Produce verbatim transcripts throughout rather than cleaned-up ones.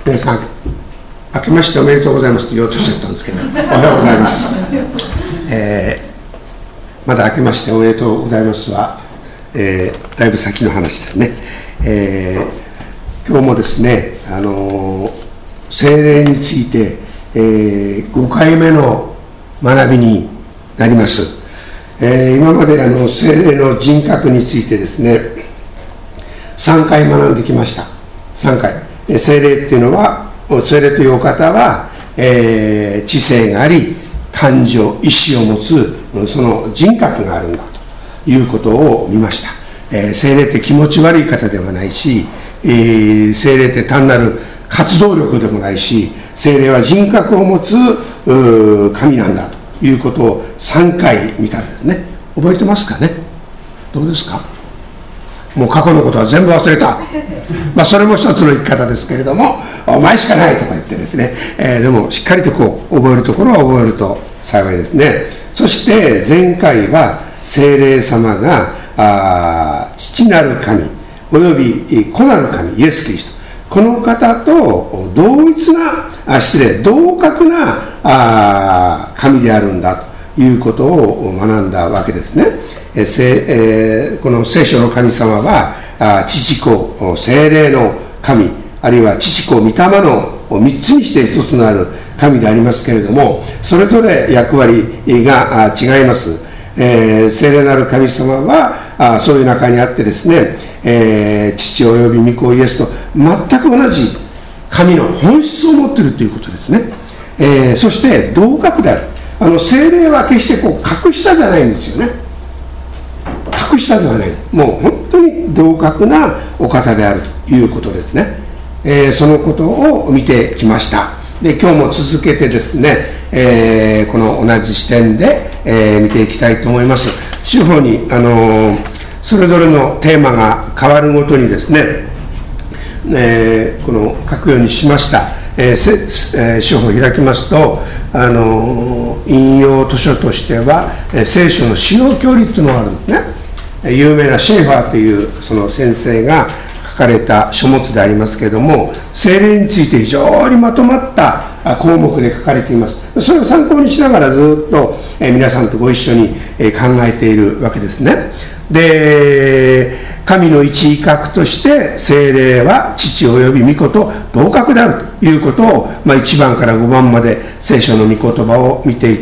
皆さん、明けましておめでとうございますと言おうとしてたんですけど、おはようございます。えー、まだ明けましておめでとうございますは、えー、だいぶ先の話ですね。えー、今日もですね、あのー、聖霊について、えー、ごかいめの学びになります。えー、今まであの聖霊の人格についてですね、さんかい学んできました。さんかい。聖霊っていうのは、聖霊というお方は、えー、知性があり、感情、意志を持つ、その人格があるんだということを見ました。えー、聖霊って気持ち悪い方ではないし、えー、聖霊って単なる活動力でもないし、聖霊は人格を持つ神なんだということをさんかい見たんですね。覚えてますかね。どうですか。もう過去のことは全部忘れた。まあそれも一つの生き方ですけれども、お前しかないとか言ってですね、えー、でもしっかりとこう覚えるところは覚えると幸いですね。そして前回は聖霊様があ父なる神および子なる神イエス・キリスト、この方と同一なあ失礼同格なあ神であるんだということを学んだわけですね。えー、この聖書の神様はあ父子聖霊の神、あるいは父子御霊のみっつにして一つのある神でありますけれども、それぞれ役割が違います。えー、聖霊なる神様はあそういう中にあってですね、えー、父および御子イエスと全く同じ神の本質を持っているということですね。えー、そして同格である。あの聖霊は決してこう格下じゃないんですよね。格下ではない。もう本当に同格なお方であるということですね。えー、そのことを見てきました。で、今日も続けてですね、えー、この同じ視点で、えー、見ていきたいと思います。手法に、あのー、それぞれのテーマが変わるごとにですね、えー、この書くようにしました。えー、手法を開きますと、あのー、引用図書としては、えー、聖書の使用教理というのがあるんですね。有名なシェーファーというその先生が書かれた書物でありますけれども、聖霊について非常にまとまった項目で書かれています。それを参考にしながらずっと皆さんとご一緒に考えているわけですね。で、神の一位格として聖霊は父および御子と同格であるということを、まあ、いちばんからごばんまで聖書の御言葉を見ていって、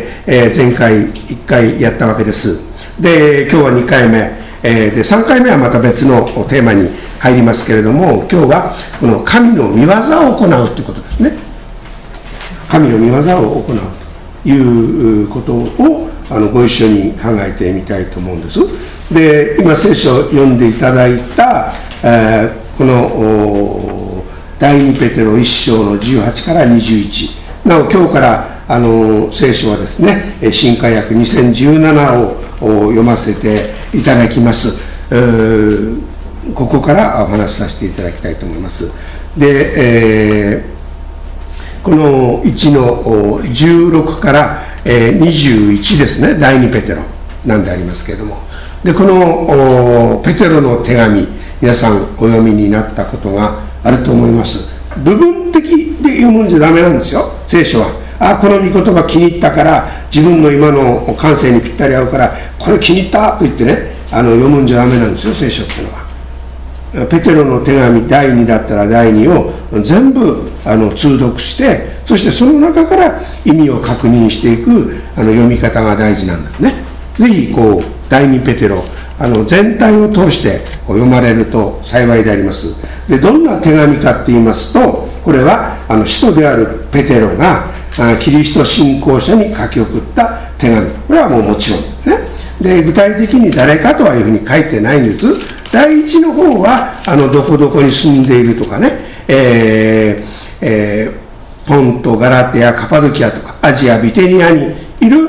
えー、前回いっかいやったわけです。で、今日はにかいめ、えー、でさんかいめはまた別のテーマに入りますけれども、今日はこの神の御業を行うということですね。神の御業を行うということをあのご一緒に考えてみたいと思うんです。で、今聖書を読んでいただいた、えー、この第二ペテロいっ章のじゅうはちからにじゅういち、なお今日からあの聖書はですね、新化訳にせんじゅうななを読ませていただきます。ここからお話しさせていただきたいと思います。で、えー、このいちのじゅうろくからにじゅういちですね、第二ペテロなんでありますけれども、でこのペテロの手紙、皆さんお読みになったことがあると思います。部分的で読むんじゃダメなんですよ、聖書は。あ、この御言葉気に入ったから、自分の今の感性にぴったり合うからこれ気に入ったと言ってね、あの読むんじゃダメなんですよ、聖書っていうのは。ペテロの手紙だいにだったらだいにを全部あの通読して、そしてその中から意味を確認していくあの読み方が大事なんですね。ぜひこうだいにペテロあの全体を通して読まれると幸いであります。で、どんな手紙かって言いますと、これはあの使徒であるペテロがキリスト信仰者に書き送った手紙、これはもうもちろんね。で、具体的に誰かとはいうふうに書いてないんです。第一の方はあのどこどこに住んでいるとかね、えーえー、ポント、ガラテア、カパドキアとかアジア、ビテニアにいる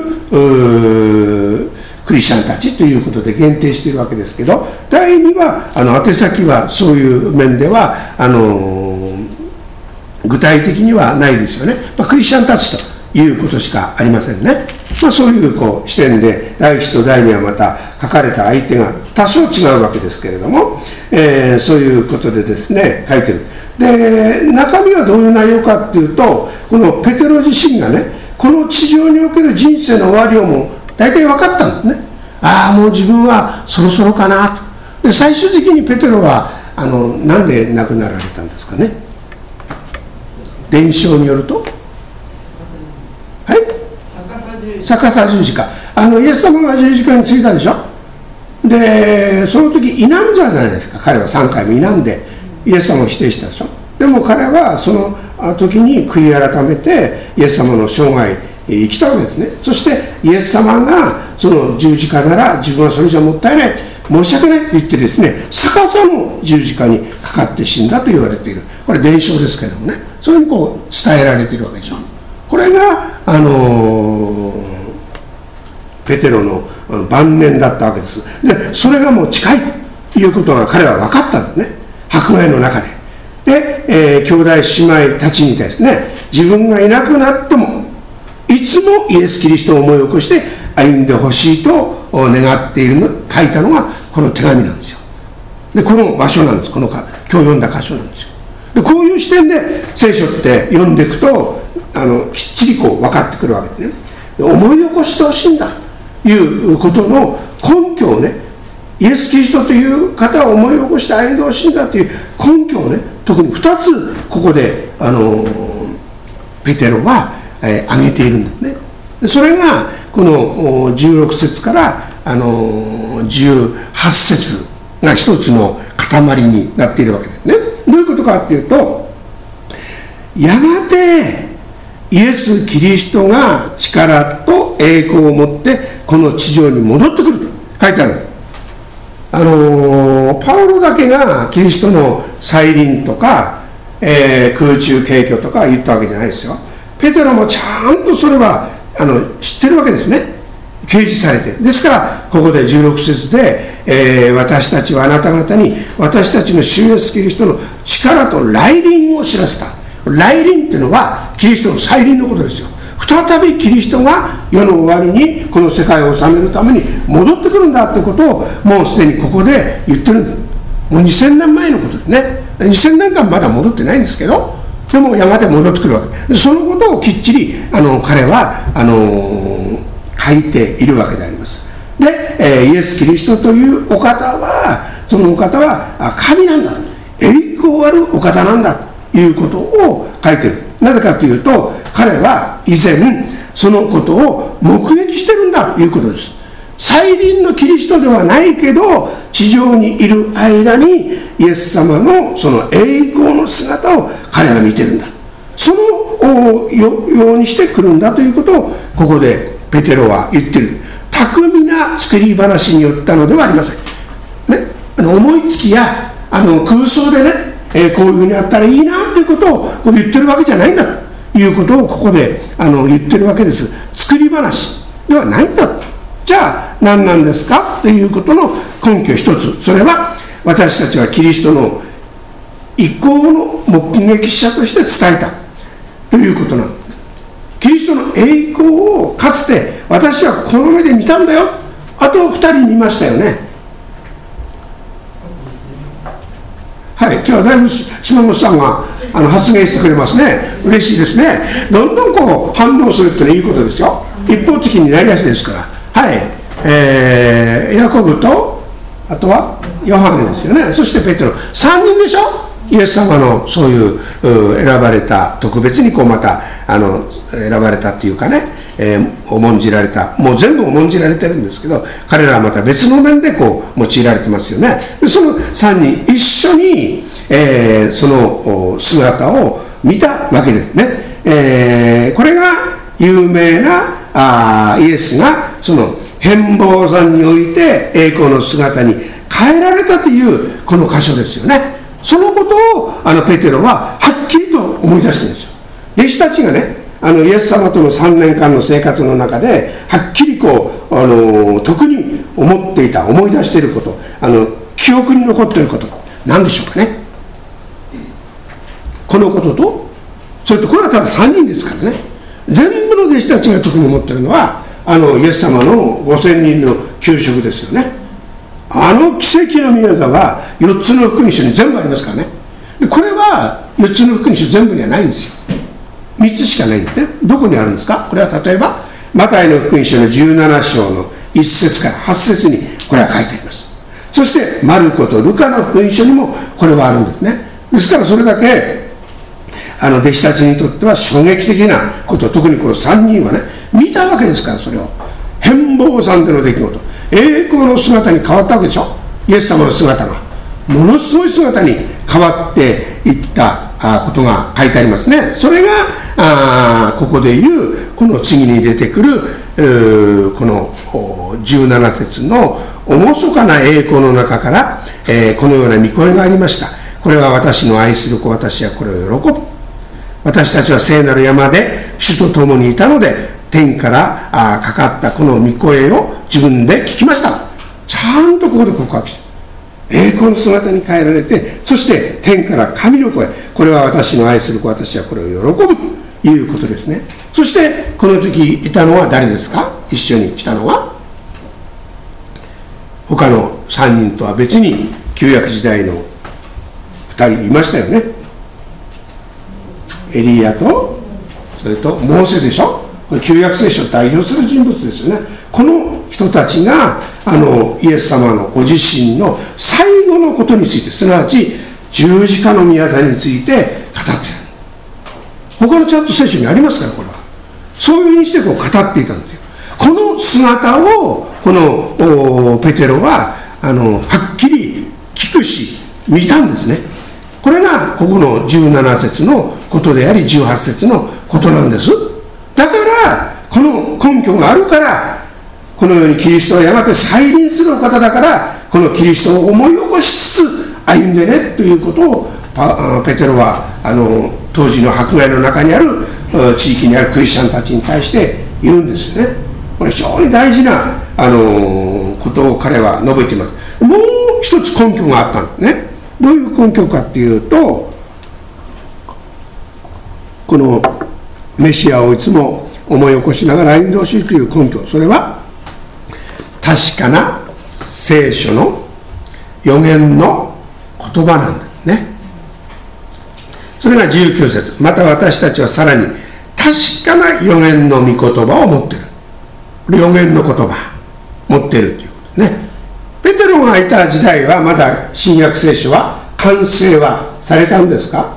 クリスチャンたちということで限定しているわけですけど、第二はあの宛先はそういう面ではあのー、具体的にはないですよね。まあ、クリスチャンたちということしかありませんね。まあ、そういうこう視点で第一と第二はまた書かれた相手が多少違うわけですけれども、えー、そういうことでですね書いてる。 で中身はどういう内容かっていうと、このペテロ自身がね、この地上における人生の終わりをもう大体分かったんですね。ああもう自分はそろそろかなと。で最終的にペテロはあのなんで亡くなられたんですかね。伝承によると、はい逆さ十字架、あのイエス様が十字架についたでしょ。でその時否んじゃないですか。彼はさんかいも否んでイエス様を否定したでしょ。でも彼はその時に悔い改めてイエス様の生涯生きたわけですね。そしてイエス様がその十字架なら自分はそれじゃもったいない、申し訳ないと言ってですね、逆さの十字架にかかって死んだと言われている。これ伝承ですけれどもね、そういうふうにこう伝えられているわけでしょ。これがあのー、ペテロの晩年だったわけです。でそれがもう近いということが彼は分かったんですね、迫害の中で。で、えー、兄弟姉妹たちにですね、自分がいなくなってもいつもイエス・キリストを思い起こして歩んでほしいと願っているの、書いたのがこの手紙なんですよ。でこの場所なんです。このか今日読んだ箇所なんですよ。でこういう視点で聖書って読んでいくとあのきっちりこう分かってくるわけですね。で思い起こしてほしいんだということの根拠をね、イエス・キリストという方を思い起こして歩んでほしいんだという根拠をね、特にふたつここであのペテロは、えー、挙げているんですね。でそれがこのじゅうろく節からあのじゅうはち節が一つの塊になっているわけですね。どういうことかっていうと、やがてイエス・キリストが力と栄光を持ってこの地上に戻ってくると書いてある。あのパウロだけがキリストの再臨とか、えー、空中景挙とか言ったわけじゃないですよ。ペテロもちゃんとそれはあの知ってるわけですね、掲示されて。ですからここでじゅうろく節で、えー、私たちはあなた方に私たちの主イエスキリストの力と来臨を知らせた。来臨っていうのはキリストの再臨のことですよ。再びキリストが世の終わりにこの世界を治めるために戻ってくるんだということをもうすでにここで言ってるんです。もうにせんねんまえのことですね。にせんねんかんまだ戻ってないんですけど、でもやがて戻ってくるわけで、そのことをきっちりあの彼はあの書いているわけであります。で、えー、イエス・キリストというお方は、そのお方は神なんだ、栄光あるお方なんだということを書いている。なぜかというと、彼は以前そのことを目撃してるんだということです。再臨のキリストではないけど地上にいる間にイエス様のその栄光の姿を彼は見てるんだ。そのようにしてくるんだということをここでペテロは言ってる。巧みな作り話によったのではありません、ね、あの思いつきやあの空想でね、えー、こういうふうにあったらいいなということをこう言ってるわけじゃないんだということをここであの言ってるわけです。作り話ではないんだ。じゃあ何なんですかということの根拠一つ、それは私たちはキリストの意向の目撃者として伝えたということなんです。キリストの栄光をかつて私はこの目で見たんだよ。あとふたり見ましたよね。はい、今日はだいぶ島本さんがあの発言してくれますね。嬉しいですね。どんどんこう反応するってのはいいことですよ。一方的になりやすいですから。はい、えー、ヤコブとあとはヨハネですよね。そしてペテロ、さんにんでしょ。イエス様のそういう選ばれた、特別にこうまたあの選ばれたっていうかね、えー、重んじられた、もう全部重んじられてるんですけど、彼らはまた別の面でこう用いられてますよね。でそのさんにん一緒に、えー、その姿を見たわけですね。えー、これが有名なあイエスがその変貌山において栄光の姿に変えられたというこの箇所ですよね。そのことをあのペテロははっきりと思い出してるんですよ。弟子たちがね、あのイエス様とのさんねんかんの生活の中ではっきりこうあの特に思っていた、思い出していること、あの記憶に残っていること何でしょうかね。このことと、それとこれはたださんにんですからね。全部の弟子たちが特に思っているのはあのイエス様のごせんにんの給食ですよね。あの奇跡の宮座はよっつの福音書に全部ありますからね。でこれはよっつの福音書全部にはないんですよ。みっつしかないんですね。どこにあるんですか？これは例えばマタイの福音書のじゅうなな章のいっ節からはち節にこれは書いてあります。そしてマルコとルカの福音書にもこれはあるんですね。ですからそれだけあの弟子たちにとっては衝撃的なこと、特にこのさんにんはね見たわけですから、それを変貌山での出来事、栄光の姿に変わったわけでしょ。イエス様の姿がものすごい姿に変わっていったことが書いてありますね。それがあここでいうこの次に出てくるこのじゅうなな節の厳かな栄光の中から、えー、このような御声がありました。これは私の愛する子、私はこれを喜ぶ。私たちは聖なる山で主と共にいたので、天からあかかったこの御声を自分で聞きました。ちゃんとここで告白して、栄光の姿に変えられて、そして天から神の声、これは私の愛する子、私はこれを喜ぶということですね。そしてこの時いたのは誰ですか？一緒に来たのは他のさんにんとは別に旧約時代のふたりいましたよね。エリアとそれとモーセでしょ。これ旧約聖書を代表する人物ですよね。この人たちがあのイエス様のご自身の最後のことについて、すなわち十字架の御業について語っている。他のちゃんと聖書にありますから、これはそういうふうにしてこう語っていたんですよ。この姿をこのペテロはあのはっきり聞くし見たんですね。これがここのじゅうなな節のことでありじゅうはち節のことなんです。だからこの根拠があるから、このようにキリストはやがて再臨するお方だから、このキリストを思い起こしつつ歩んでねということをペテロはあの当時の迫害の中にある地域にあるクリスチャンたちに対して言うんですね。これ非常に大事な、あのー、ことを彼は述べています。もう一つ根拠があったんですね。どういう根拠かっていうと、このメシアをいつも思い起こしながら歩んでほしいという根拠、それは確かな聖書の預言の言葉なんですね。それがじゅうきゅう節、また私たちはさらに確かな預言の御言葉を持っている。預言の言葉持っているということですね。ペテロがいた時代はまだ新約聖書は完成はされたんですか？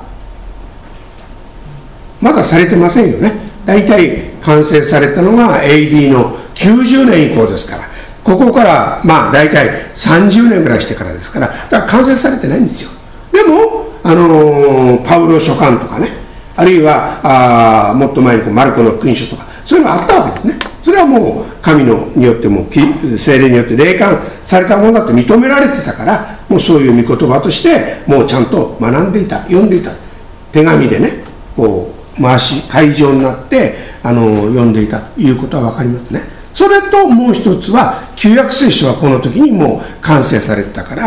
まだされてませんよね。だいたい完成されたのが エーディー のきゅうじゅうねん以降ですから、ここからまあだいたいさんじゅうねんぐらいしてからですから、だから完成されてないんですよ。でもあのー、パウロ書簡とかね、あるいはあもっと前にマルコの福音書とか、そういうのがあったわけですね。それはもう神のによっても聖霊によって霊感されたものだと認められてたから、もうそういう御言葉としてもうちゃんと学んでいた、読んでいた。手紙でねこう回し会場になってあの読んでいたということは分かりますね。それともう一つは旧約聖書はこの時にもう完成されてたから、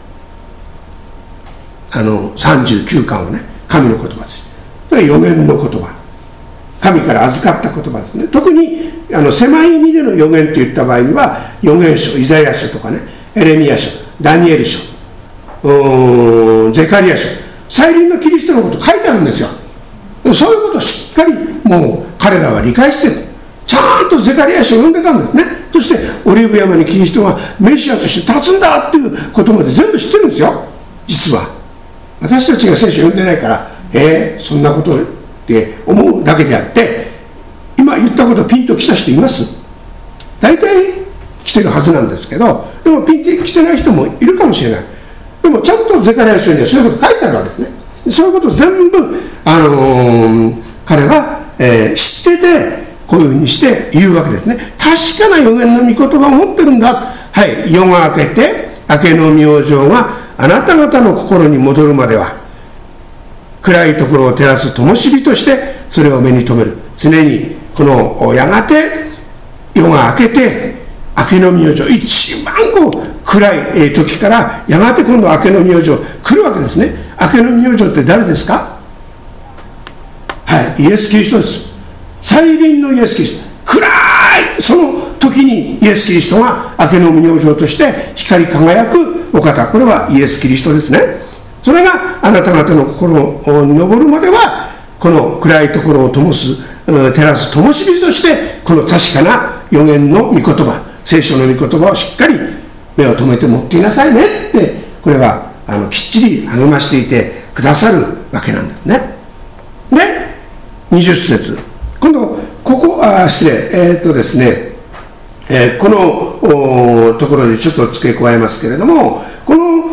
あのさんじゅうきゅうかんをね神の言葉です。預言の言葉、神から預かった言葉ですね。特にあの狭い意味での預言といった場合には預言書、イザヤ書とかね、エレミヤ書、ダニエル書、うーんゼカリア書、再臨のキリストのこと書いてあるんですよ。そういうことをしっかりもう彼らは理解してる。ちゃんとゼカリア書を読んでたんですね。そしてオリーブ山にキリストがメシアとして立つんだっていうことまで全部知ってるんですよ。実は私たちが聖書を読んでないから、えー、そんなことって思うだけであって、今言ったことピンときた人います？大体来てるはずなんですけど、でもピンと来てない人もいるかもしれない。でもちゃんとゼカリア書にはそういうこと書いてあるわけですね。そういうことを全部、あのー、彼は、えー、知っててこういうふうにして言うわけですね。確かな預言の御言葉を持ってるんだ。はい、夜が明けて明けの明星があなた方の心に戻るまでは、暗いところを照らす灯火としてそれを目に留める。常にこのやがて夜が明けて明けの明星、一番こう暗い時からやがて今度明けの明星来るわけですね。明けの明星って誰ですか？はい、イエス・キリストです。再臨のイエス・キリスト、暗いその時にイエス・キリストが明けの明星として光り輝くお方、これはイエス・キリストですね。 それがあなた方の心を昇るまでは、この暗いところを灯す、照らす灯火として、この確かな預言の御言葉、聖書の御言葉をしっかり目を留めて持っていなさいねって、これはあのきっちり励ましていてくださるわけなんですね。で、にじゅっ節、今度ここ、あ失礼えー、っとですね、えー、このところでちょっと付け加えますけれども、こ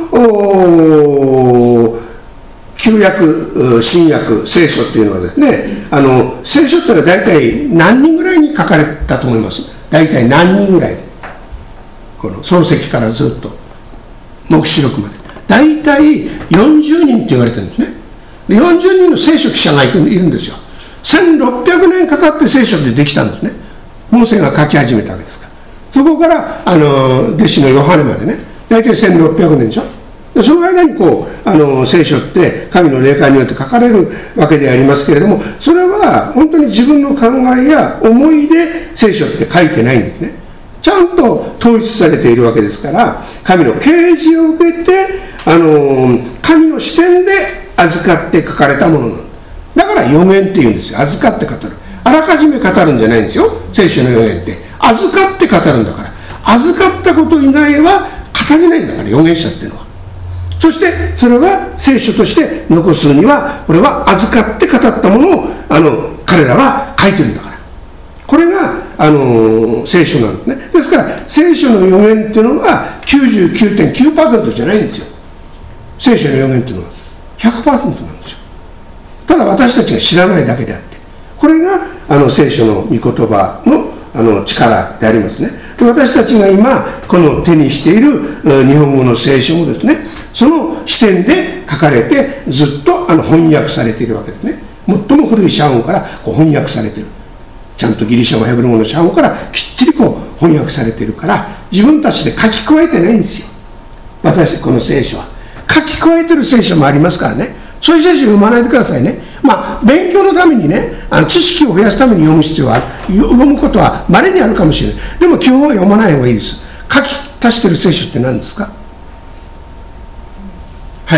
の旧約、新約、聖書っていうのはですね、あの聖書ってのは大体何人ぐらいに書かれたと思います？大体何人ぐらい？この漱石からずっと黙示録まで大体よんじゅうにんって言われてるんですね。でよんじゅうにんの聖書記者がいるんですよ。せんろっぴゃくねんかかって聖書ってできたんですね。モーセが書き始めたわけですから。そこからあの弟子のヨハネまでね、大体せんろっぴゃくねんでしょ。でその間にこうあの聖書って神の霊感によって書かれるわけでありますけれども、それは本当に自分の考えや思いで聖書って書いてないんですね。ちゃんと統一されているわけですから、神の啓示を受けてあの神の視点で預かって書かれたものなの。だから預言っていうんですよ。預かって語る。あらかじめ語るんじゃないんですよ。聖書の預言って預かって語るんだから、預かったこと以外は語れないんだから、預言者っていうのは。そしてそれは聖書として残すには、これは預かって語ったものをあの彼らは書いてるんだから、これがあの聖書なんですね。ですから聖書の預言っていうのは きゅうじゅうきゅうてんきゅうパーセント じゃないんですよ。聖書の預言っていうのは ひゃくパーセント なんですよ。ただ私たちが知らないだけであって、これがあの聖書の御言葉のあの力でありますね。で私たちが今この手にしている日本語の聖書もですね、その視点で書かれてずっとあの翻訳されているわけですね。最も古い写本からこう翻訳されている。ちゃんとギリシャ語ヘブル語の写本からきっちりこう翻訳されているから、自分たちで書き加えてないんですよ。私この聖書は書き加えてる聖書もありますからね。そういう聖書を読まないでくださいね。まあ勉強のためにね、あの知識を増やすために読む必要はある。読むことは稀にあるかもしれない。でも基本は読まない方がいいです。書き足してる聖書って何ですか？はい、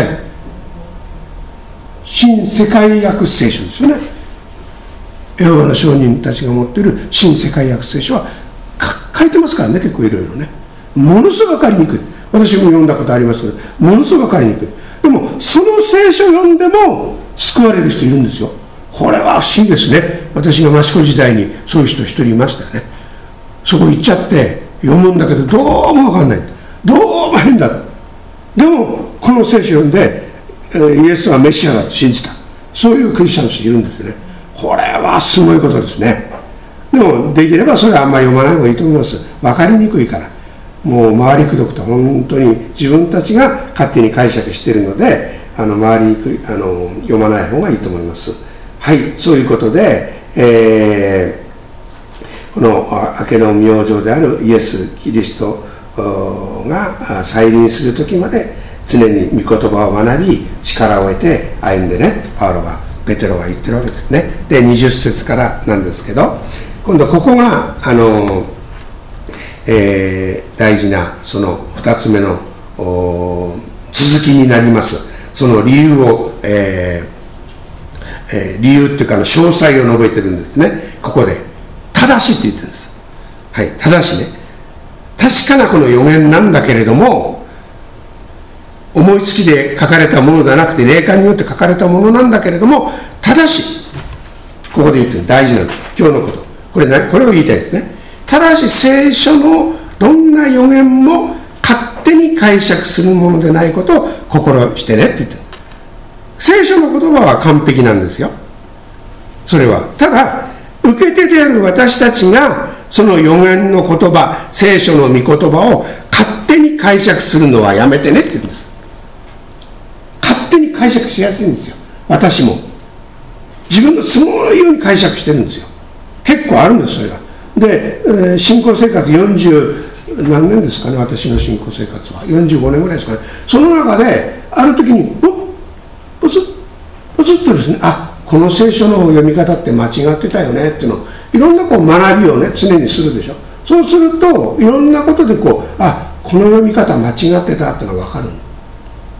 新世界訳聖書ですよね。エホバの証人たちが持っている新世界訳聖書は書いてますからね、結構いろいろね。ものすごく分かりにくい。私も読んだことありますけど、ものすごく分かりにくい。でもその聖書を読んでも救われる人いるんですよ。これは不思議ですね。私が益子時代にそういう人一人いましたよね。そこ行っちゃって読むんだけど、どうも分かんない、どうも変だ。でもこの聖書を読んでイエスはメシアだと信じた、そういうクリスチャンの人いるんですよね。これはすごいことですね。でもできればそれはあんまり読まない方がいいと思います。分かりにくいから。もう回りくどくと本当に自分たちが勝手に解釈しているので、あの回りにくい、あの読まない方がいいと思います。はい、そういうことで、えー、この明けの明星であるイエス・キリストが再臨する時まで常に御言葉を学び力を得て歩んでね、パウロがペテロが言ってるわけですね。でにじゅっ節からなんですけど、今度ここがあの、えー、大事なそのふたつめの続きになります。その理由を、えーえー、理由っていうかの詳細を述べてるんですね。ここでただしって言ってるんです。はい、ただしね、確かなこの預言なんだけれども、思いつきで書かれたものではなくて霊感によって書かれたものなんだけれども、ただしここで言ってる大事なの、今日のこと、これね、これを言いたいですね。ただし聖書のどんな預言も勝手に解釈するものでないことを心してねって言ってる。聖書の言葉は完璧なんですよ。それはただ受け手である私たちがその預言の言葉、聖書の御言葉を勝手に解釈するのはやめてねって言うんです。勝手に解釈しやすいんですよ。私も自分の都合のように解釈してるんですよ。結構あるんです、それが。で、えー、信仰生活よんじゅう何年ですかね、私の信仰生活はよんじゅうごねんぐらいですかね。その中である時にポツッポツッとですね、あ、この聖書の読み方って間違ってたよねっていうのをいろんなこう学びをね常にするでしょ。そうするといろんなことでこう、あ、この読み方間違ってたってのが分かる。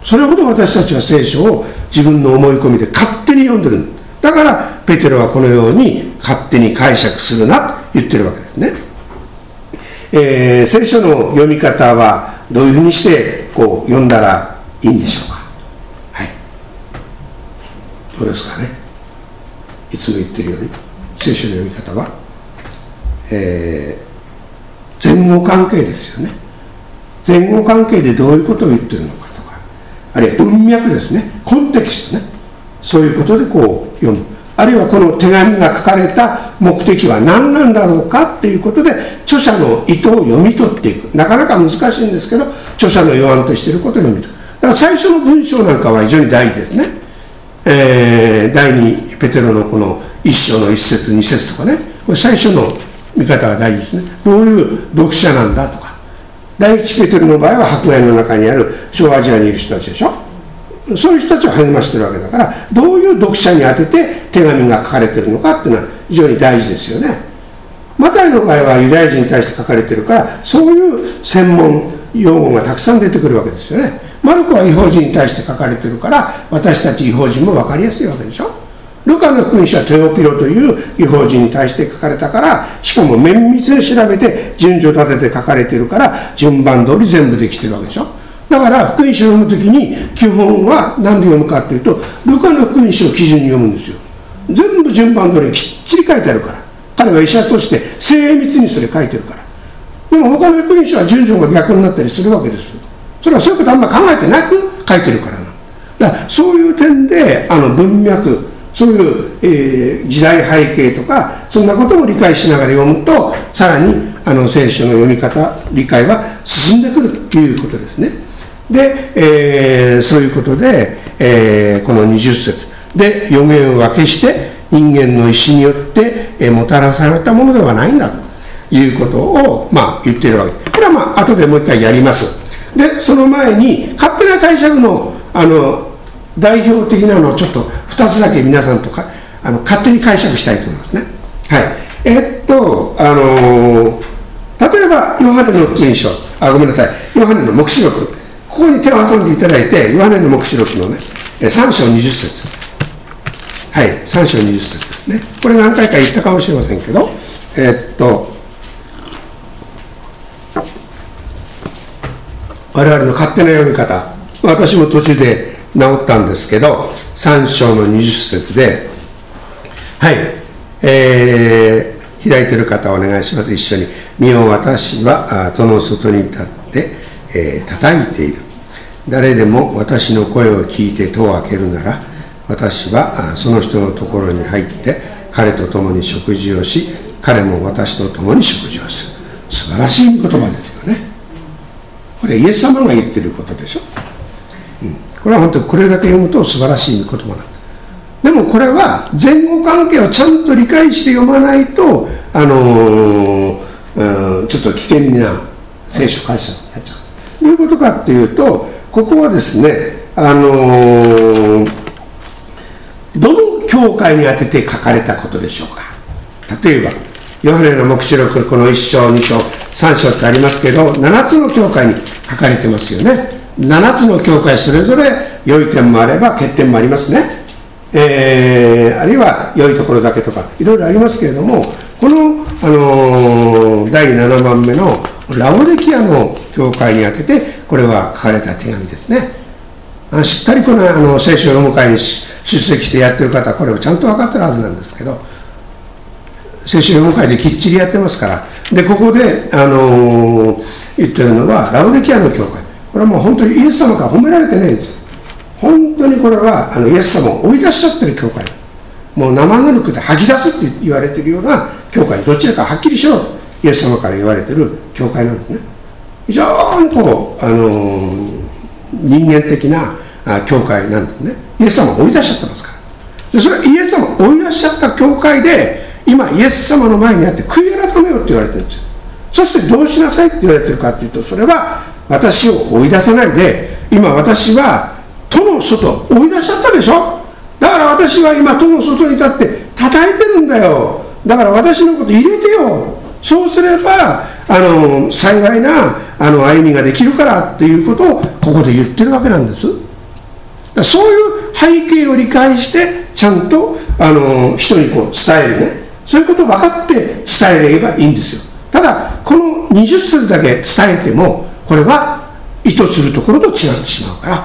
それほど私たちは聖書を自分の思い込みで勝手に読んでる。だからペテロはこのように勝手に解釈するなと言ってるわけですね。えー、聖書の読み方はどういうふうにしてこう読んだらいいんでしょうか。はい、どうですかね。いつも言ってるように聖書の読み方は、えー、前後関係ですよね。前後関係でどういうことを言ってるのかとか、あるいは文脈ですね、コンテキストね、そういうことでこう読む。あるいはこの手紙が書かれた目的は何なんだろうかっていうことで著者の意図を読み取っていく。なかなか難しいんですけど、著者の言わんとしていることを読み取る。だから最初の文章なんかは非常に大事ですね。えー、第二ペテロのこの一章の一節二節とかね、これ最初の見方が大事ですね。どういう読者なんだとか。第一ペテロの場合は迫害の中にある小アジアにいる人たちでしょ。そういう人たちを励ましてるわけだから、どういう読者に当てて手紙が書かれてるのかっていうのは非常に大事ですよね。マタイの場合はユダヤ人に対して書かれてるから、そういう専門用語がたくさん出てくるわけですよね。マルコは異邦人に対して書かれてるから、私たち異邦人も分かりやすいわけでしょ。ルカの福音書はテオピロという異邦人に対して書かれたから、しかも綿密に調べて順序立てて書かれてるから、順番通り全部できてるわけでしょ。だから福音書を読むときに基本は何で読むかというと、ルカの福音書を基準に読むんですよ。全部順番通りにきっちり書いてあるから。彼は医者として精密にそれ書いてるから。でも他の福音書は順序が逆になったりするわけですよ。それはそういうことあんま考えてなく書いてるからな。だからそういう点であの文脈、そういう、えー、時代背景とかそんなことも理解しながら読むと、さらにあの聖書の読み方、理解は進んでくるということですね。で、えー、そういうことで、えー、このにじゅっ節で予言は決して人間の意志によって、えー、もたらされたものではないんだということを、まあ、言っているわけです。これはまあ後でもう一回やります。でその前に勝手な解釈のあの代表的なのをちょっとふたつだけ皆さんとかあの勝手に解釈したいと思いますね。はい。えー、っとあのー、例えばヨハネの福音書、あごめんなさいヨハネの黙示録、ここに手を挟んでいただいて、ヨハネの黙示録のね、さん章にじゅっ節。はい、さん章にじゅっ節ですね。これ何回か言ったかもしれませんけど、えー、っと、我々の勝手な読み方、私も途中で直ったんですけど、さん章のにじゅっ節で、はい、えー、開いてる方お願いします。一緒に。見よ私は戸の外に立って、えー、叩いている。誰でも私の声を聞いて戸を開けるなら、私はその人のところに入って彼と共に食事をし、彼も私と共に食事をする。素晴らしい言葉ですよね。これイエス様が言ってることでしょ、うん、これは本当にこれだけ読むと素晴らしい言葉なんだ。でもこれは前後関係をちゃんと理解して読まないと、あのーうん、ちょっと危険な聖書解釈になっちゃう。どういうことかっていうと、ここはですね、あのー、どの教会に当てて書かれたことでしょうか。例えばヨハネの黙示録、このいっ章に章さん章ってありますけど、ななつの教会に書かれてますよね。ななつの教会それぞれ良い点もあれば欠点もありますね。えー、あるいは良いところだけとかいろいろありますけれども、この、あのー、だいななばんめのラオデキアの教会に当ててこれは書かれた手紙ですね。あしっかりこの、あの聖書を読む会に出席してやってる方はこれをちゃんと分かってるはずなんですけど、聖書読む会できっちりやってますから。でここで、あのー、言ってるのはラオデキアの教会、これはもう本当にイエス様から褒められてないんですよ。本当にこれはあのイエス様を追い出しちゃってる教会、もう生ぬるくで吐き出すって言われてるような教会、どちらかはっきりしろとイエス様から言われてる教会なんですね。非常にこう、あのー、人間的な教会なんですね。イエス様を追い出しちゃってますから。でそれはイエス様を追い出しちゃった教会で今イエス様の前にあって悔い改めようって言われてるんですよ。そしてどうしなさいって言われてるかっていうと、それは私を追い出さないで、今私は戸の外追い出しちゃったでしょ。だから私は今戸の外に立って叩いてるんだよ。だから私のこと入れてよ。そうすればあの幸いなあの歩みができるからっていうことをここで言ってるわけなんです。 らそういう背景を理解してちゃんとあの人にこう伝えるね、そういうことを分かって伝えればいいんですよ。ただこのにじゅっ節だけ伝えてもこれは意図するところと違ってしまうから、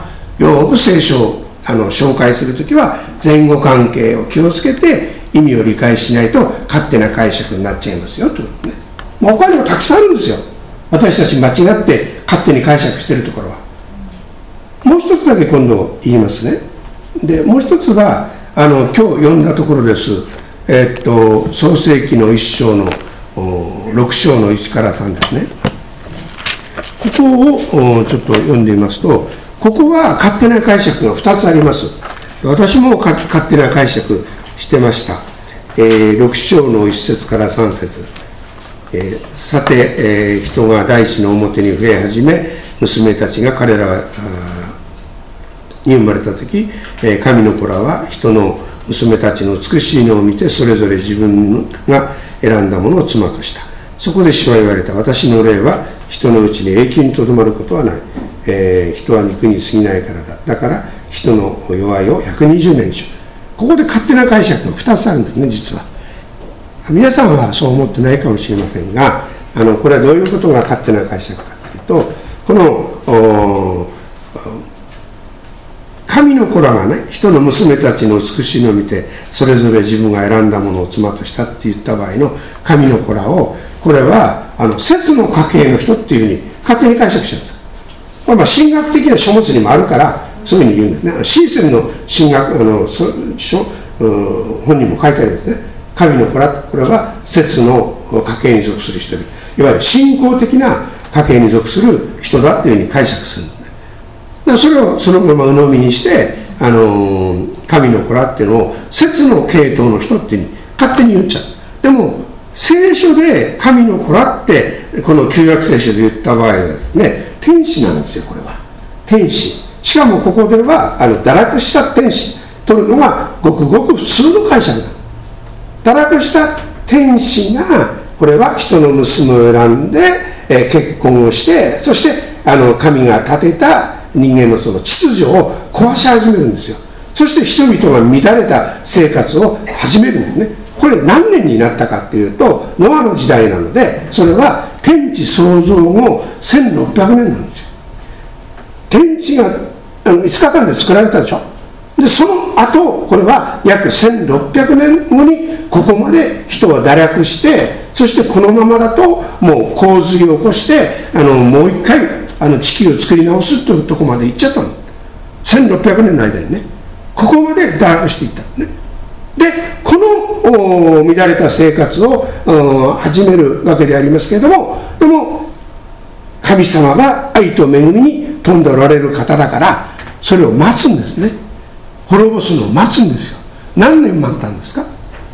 よく聖書をあの紹介するときは前後関係を気をつけて意味を理解しないと勝手な解釈になっちゃいますよということね。まあ、他にもたくさんあるんですよ、私たち間違って勝手に解釈しているところは。もう一つだけ今度言いますね。でもう一つはあの今日読んだところです。えっと創世記の一章のろく章のいちからさんですね。ここをちょっと読んでみますと、ここは勝手な解釈がふたつあります。私も勝手な解釈してました。えー、ろく章のいち節からさん節、えー、さて、えー、人が大地の表に増え始め、娘たちが彼らに生まれたとき、えー、神の子らは人の娘たちの美しいのを見て、それぞれ自分が選んだものを妻とした。そこで主は言われた。私の霊は人のうちに永久にとどまることはない。えー、人は肉に過ぎないからだ。だから人の弱いをひゃくにじゅうねんにしよう。ここで勝手な解釈がふたつあるんですね、実は。皆さんはそう思ってないかもしれませんが、あのこれはどういうことが勝手な解釈かというと、この神の子らがね、人の娘たちの美しいのを見て、それぞれ自分が選んだものを妻としたって言った場合の神の子らを、これはあの節の家系の人っていうふうに勝手に解釈してるんです。これはまあ神学的な書物にもあるからそういうふうに言うんですね。シーセンの神学あの書本にも書いてあるんですね。神の子ら、これは節の家系に属する人、いわゆる信仰的な家系に属する人だというふうに解釈するんですね。だからそれをそのまま鵜呑みにして、あの神の子らっていうのを節の系統の人っていうふうに勝手に言っちゃう。でも聖書で神の子らってこの旧約聖書で言った場合はですね、天使なんですよ。これは天使。しかもここではあの堕落した天使とるのがごくごく普通の解釈だ。堕落した天使がこれは人の娘を選んで、えー、結婚をして、そしてあの神が立てた人間のその秩序を壊し始めるんですよ。そして人々が乱れた生活を始めるんですね。これ何年になったかっていうと、ノアの時代なので、それは天地創造後せんろっぴゃくねんなんですよ。天地があのいつかかんで作られたでしょ。でその後これは約せんろっぴゃくねんごにここまで人は堕落して、そしてこのままだともう洪水を起こして、あのもう一回あの地球を作り直すというところまで行っちゃったの。せんろっぴゃくねんの間にね、ここまで堕落していったのね。でこの乱れた生活を始めるわけでありますけれども、でも神様が愛と恵みに富んでおられる方だから、それを待つんですね。滅ぼすのを待つんですよ。何年待ったんですか。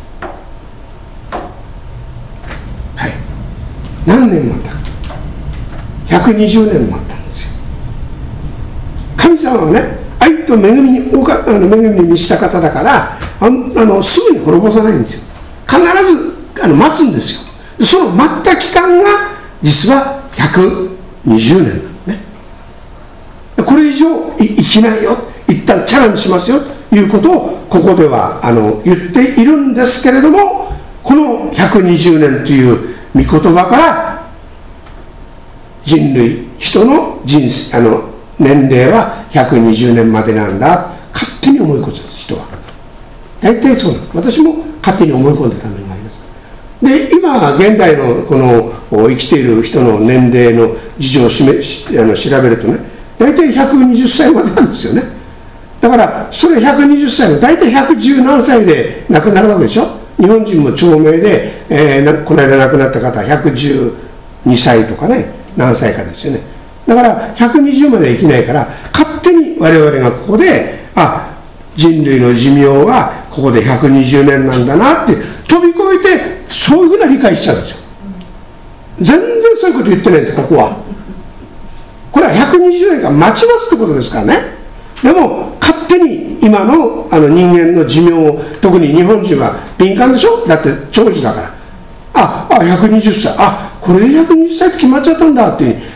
はい、何年待ったか。ひゃくにじゅうねん待ったんですよ。神様はね、愛と恵みにおかあの恵みに満ちた方だから、ああのすぐに滅ぼさないんですよ。必ずあの待つんですよ。でその待った期間が実はひゃくにじゅうねんなのね。これ以上い生きないよ、一旦チャラにしますよということをここではあの言っているんですけれども、このひゃくにじゅうねんという御言葉から人類人の人生あの年齢はひゃくにじゅうねんまでなんだ、勝手に思い込んでるんです。人は大体そうなの。私も勝手に思い込んでた面があります。で今現代のこの生きている人の年齢の事情をしめしあの調べるとね、大体ひゃくにじゅっさいまでなんですよね。だからそれひゃくにじゅっさいの大体ひゃくじゅう何歳で亡くなるわけでしょ。日本人も長命で、えー、この間亡くなった方はひゃくじゅうにさいとかね、何歳かですよね。だからひゃくにじゅうまで生きないから、勝手に我々がここで、あ、人類の寿命はここでひゃくにじゅうねんなんだなって飛び越えて、そういうふうな理解しちゃうんですよ。全然そういうこと言ってないんです。ここはこれはひゃくにじゅうねんかん待ちますってことですからね。でも勝手に今 の, あの人間の寿命を、特に日本人は敏感でしょ。だって長寿だから、ああひゃくにじゅっさい、あこれでひゃくにじゅっさいって決まっちゃったんだって勝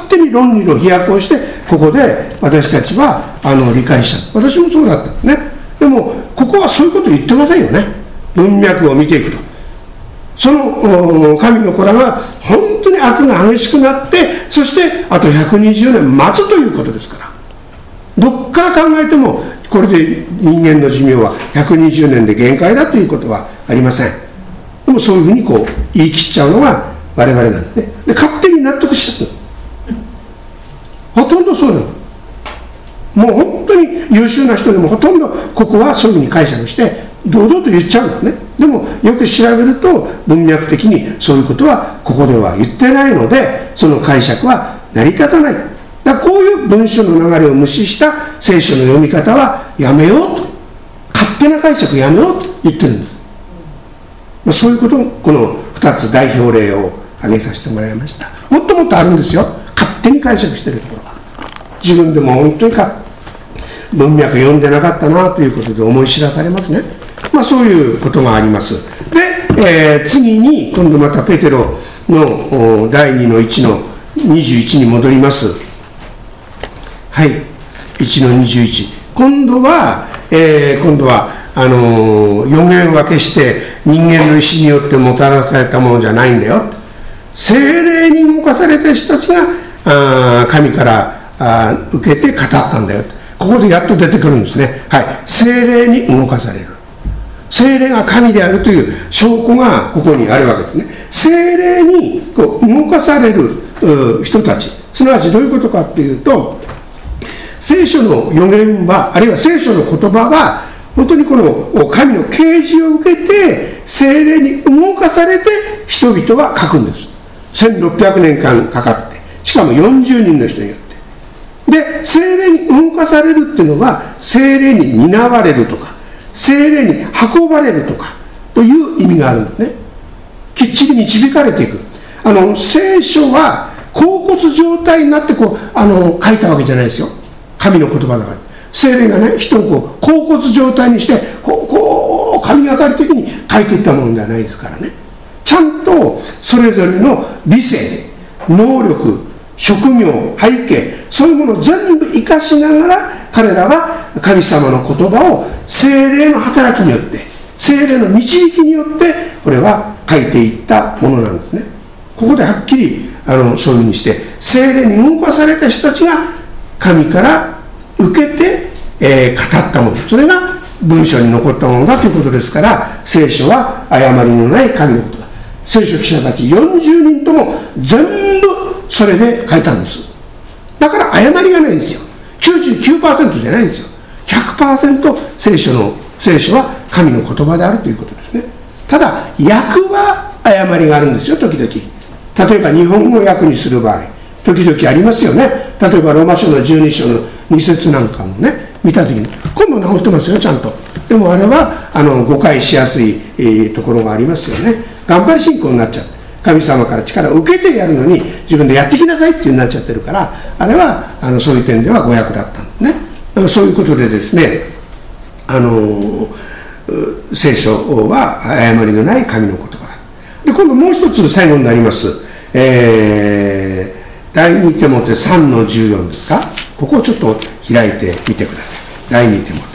手に論理の飛躍をしてここで私たちはあの理解した。私もそうだったんですね。でもここはそういうことを言ってませんよね。文脈を見ていくと、その神の子らが本当に悪が激しくなって、そしてあとひゃくにじゅうねん待つということですから、どっから考えてもこれで人間の寿命はひゃくにじゅうねんで限界だということはありません。でもそういうふうにこう言い切っちゃうのが我々なんですね。で勝手に納得しちゃう。ほとんどそうなの。もう本当に優秀な人でもほとんどここはそういうふうに解釈して堂々と言っちゃうんですね。でもよく調べると文脈的にそういうことはここでは言ってないので、その解釈は成り立たない。だからこういう文書の流れを無視した聖書の読み方はやめようと、勝手な解釈やめようと言ってるんです。まあ、そういうことをこのふたつ代表例を挙げさせてもらいました。もっともっとあるんですよ、勝手に解釈しているところは。自分でも本当にか文脈読んでなかったなということで思い知らされますね。まあそういうことがあります。で、えー、次に今度またペテロのだいにのいちのにじゅういちに戻ります。はい、いちのにじゅういち。今度は、えー、今度はあのー、予言は決して人間の意志によってもたらされたものじゃないんだよ。聖霊に動かされた人たちがあ神からあ受けて語ったんだよ。ここでやっと出てくるんですね。はい、聖霊に動かされる。聖霊が神であるという証拠がここにあるわけですね。聖霊にこう動かされる人たち、すなわちどういうことかというと、聖書の予言は、あるいは聖書の言葉は本当にこの神の啓示を受けて聖霊に動かされて人々は書くんです。せんろっぴゃくねんかんかかって、しかもよんじゅうにんの人によって。で、聖霊に動かされるっていうのは、聖霊に担われるとか、聖霊に運ばれるとかという意味があるんですね。きっちり導かれていく。あの聖書は恍惚状態になってこうあの書いたわけじゃないですよ。神の言葉だから。聖霊がね、人をこう恍惚状態にしてこうこう神がかり的に書いていったものではないですからね。ちゃんとそれぞれの理性、能力、職業、背景、そういうものを全部生かしながら彼らは神様の言葉を聖霊の働きによって、聖霊の導きによってこれは書いていったものなんですね。ここではっきりあのそういうふうにして聖霊に動かされた人たちが神から受けて、えー、語ったもの、それが文章に残ったものだということですから、聖書は誤りのない神のことだ。聖書記者たちよんじゅうにんとも全部それで書いたんです。だから誤りがないんですよ。きゅうじゅうきゅうパーセントじゃないんですよ。ひゃくパーセント 聖書の聖書は神の言葉であるということですね。ただ訳は誤りがあるんですよ。時々例えば日本語訳にする場合時々ありますよね。例えばローマ書のじゅうに章のに節なんかもね見た時に今度治ってますよ、ちゃんと。でもあれはあの誤解しやすい、えー、ところがありますよね。頑張り信仰になっちゃう。神様から力を受けてやるのに自分でやってきなさいっていうになっちゃってるから、あれはあのそういう点では誤訳だったんですね。だからそういうことでですね、あの聖書は誤りのない神の言葉で、今度もう一つ最後になります、えー、だいにテモテさんのじゅうよんですか。ここをちょっと開いてみてください。だいにテモテ、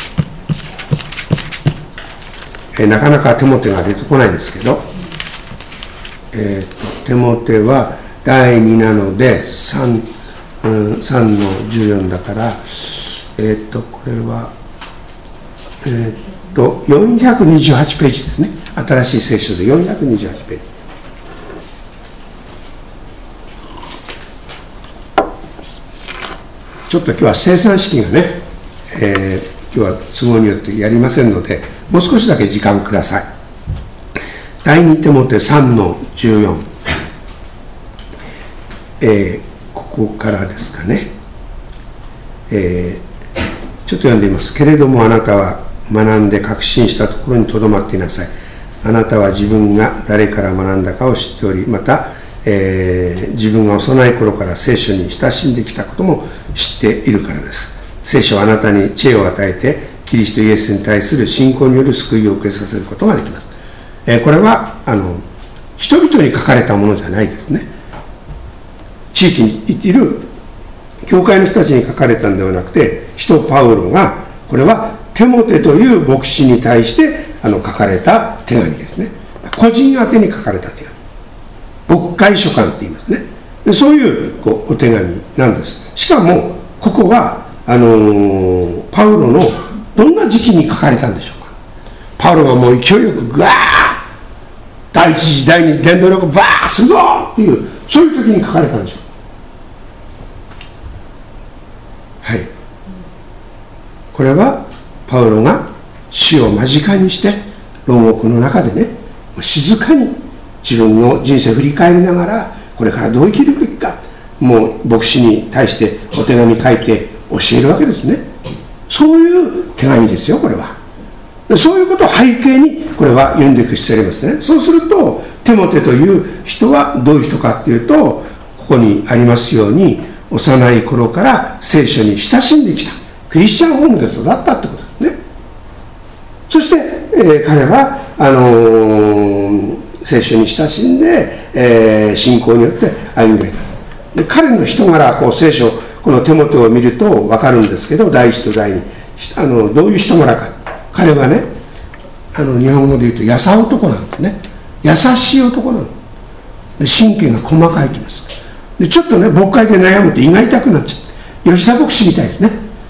えー、なかなかテモテが出てこないんですけど、えー、とテモテはだいになので 3, うん、さんのじゅうよんだから、えー、とこれは、えー、とよんひゃくにじゅうはちページですね。新しい聖書でよんひゃくにじゅうはちページ。ちょっと今日は生産式がね、えー、今日は都合によってやりませんので、もう少しだけ時間ください。だいにテモテさんのじゅうよん、えー、ここからですかね、えー、ちょっと読んでみます。けれどもあなたは学んで確信したところにとどまっていなさい。あなたは自分が誰から学んだかを知っており、また、えー、自分が幼い頃から聖書に親しんできたことも知っているからです。聖書はあなたに知恵を与えてキリストイエスに対する信仰による救いを受けさせることができます。えー、これはあの人々に書かれたものじゃないですね。 地域にいる教会の人たちに書かれたんではなくて、使徒パウロがこれはテモテという牧師に対してあの書かれた手紙ですね。個人宛てに書かれた手紙、牧会書簡って言いますね。でそういうこうお手紙なんです。しかもここはあのー、パウロのどんな時期に書かれたんでしょうか。パウロがもう勢いよくグワー第一次第二次伝道力バーするぞっていうそういう時に書かれたんでしょう。はい、これはパウロが死を間近にして牢獄の中でね、静かに自分の人生を振り返りながらこれからどう生きるべきか、もう牧師に対してお手紙書いて教えるわけですね。そういう手紙ですよ、これは。そういうことを背景にこれは読んでいく必要がありますね。そうするとテモテという人はどういう人かっていうと、ここにありますように幼い頃から聖書に親しんできたクリスチャンホームで育ったってことですね。そして、えー、彼はあのー、聖書に親しんで、えー、信仰によって歩んでいく。で彼の人柄、こう聖書このテモテを見ると分かるんですけど、第一と第二あのどういう人柄か。彼はね、あの日本語で言うと優さ男なんですね。優しい男なので、神経が細かいきますで、ちょっとね牧会で悩むと胃が痛くなっちゃう。吉田牧師みたいですね。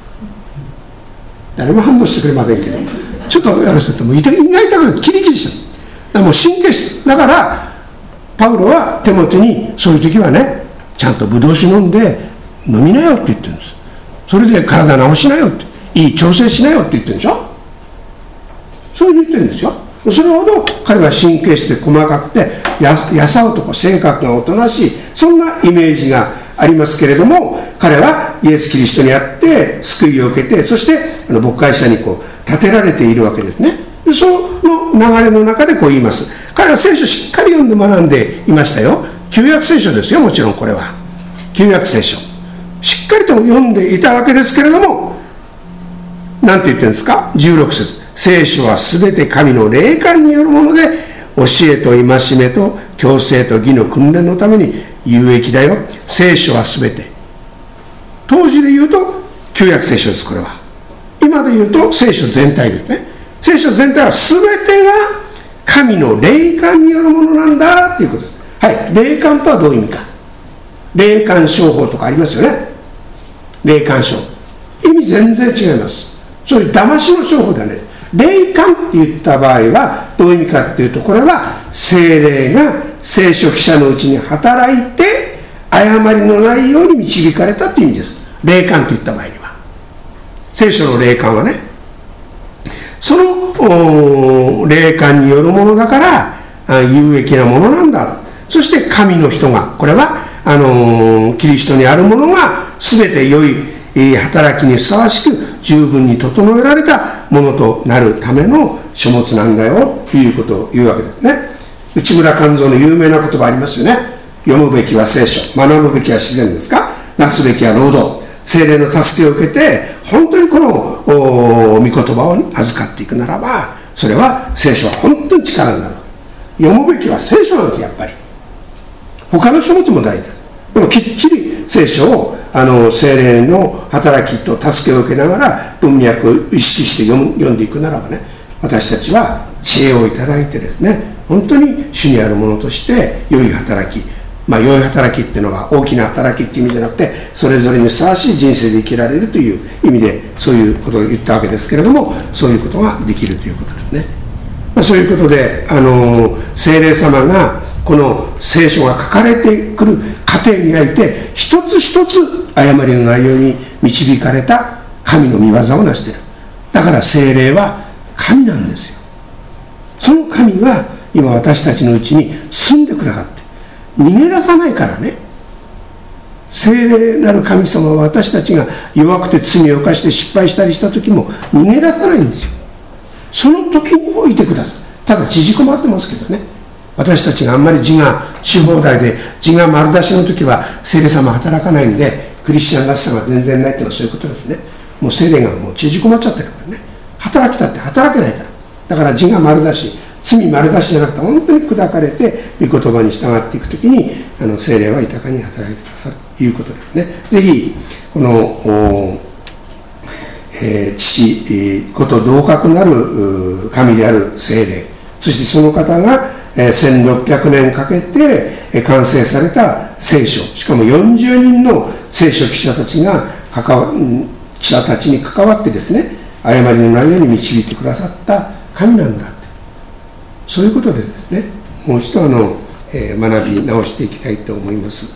誰も反応してくれませんけど、ちょっとやらせても胃が痛くなってキリキリしただからもう神経質だから、パウロはテモテにそういう時はね、ちゃんとブドウ酒飲んで飲みなよって言ってるんです。それで体治しなよって、いい調整しなよって言ってるんでしょ。そういうふうに言ってるんですよ。それほど彼は神経質で細かくてやさ男、性格がおとなしい、そんなイメージがありますけれども、彼はイエス・キリストにあって救いを受けて、そしてあの牧会者にこう立てられているわけですね。でその流れの中でこう言います。彼は聖書しっかり読んで学んでいましたよ。旧約聖書ですよ、もちろんこれは旧約聖書しっかりと読んでいたわけですけれども、なんて言ってるんですか。じゅうろく節、聖書はすべて神の霊感によるもので、教えと戒めと矯正と義の訓練のために有益だよ。聖書はすべて、当時で言うと旧約聖書です。これは今で言うと聖書全体ですね。聖書全体はすべてが神の霊感によるものなんだっていうことです。はい、霊感とはどういう意味か。霊感商法とかありますよね。霊感商法、意味全然違います。そういう騙しの商法ではね、霊感って言った場合はどういう意味かっていうと、これは聖霊が聖書記者のうちに働いて誤りのないように導かれたっていう意味です。霊感と言った場合には、聖書の霊感はね、その霊感によるものだから有益なものなんだ。そして神の人が、これはあのー、キリストにあるものが全て良い働きにふさわしく十分に整えられたものとなるための書物なんだよということを言うわけですね。内村勘三の有名な言葉ありますよね。読むべきは聖書、学ぶべきは自然ですか、なすべきは労働、聖霊の助けを受けて本当にこの御言葉を預かっていくならば、それは聖書は本当に力になる。読むべきは聖書なんです。やっぱり他の書物も大事です。でもきっちり聖書をあの聖霊の働きと助けを受けながら文脈を意識して読む読んでいくならばね、私たちは知恵をいただいてですね、本当に主にあるものとして良い働き、まあ良い働きっていうのが大きな働きっていう意味じゃなくて、それぞれにふさわしい人生で生きられるという意味でそういうことを言ったわけですけれども、そういうことができるということですね。まあ、そういうことで、あの聖霊様がこの聖書が書かれてくる過程において一つ一つ誤りのないように導かれた神の御業を成している。だから聖霊は神なんですよ。その神が今私たちのうちに住んでくださって逃げ出さないからね。聖霊なる神様は私たちが弱くて罪を犯して失敗したりした時も逃げ出さないんですよ。その時にもいてください。ただ縮こまってますけどね、私たちがあんまり自我し放題で自我丸出しの時は聖霊様働かないんでクリスチャンらしさが全然ないっていうのはそういうことですね。もう聖霊がもう縮こまっちゃってるからね、働きたって働けないから。だから自我丸出し、 罪丸出しじゃなくて、本当に砕かれて、御言葉に従っていくときに、あの聖霊は豊かに働いてくださるということですね。ぜひ、この、えー、父こと同格なる神である聖霊、そしてその方が、えー、せんろっぴゃくねんかけて、えー、完成された聖書、しかもよんじゅうにんの聖書記者たちが関わ、記者たちに関わってですね、誤りのないように導いてくださった神なんだ。そういうことでですね、もう一度あの、えー、学び直していきたいと思います。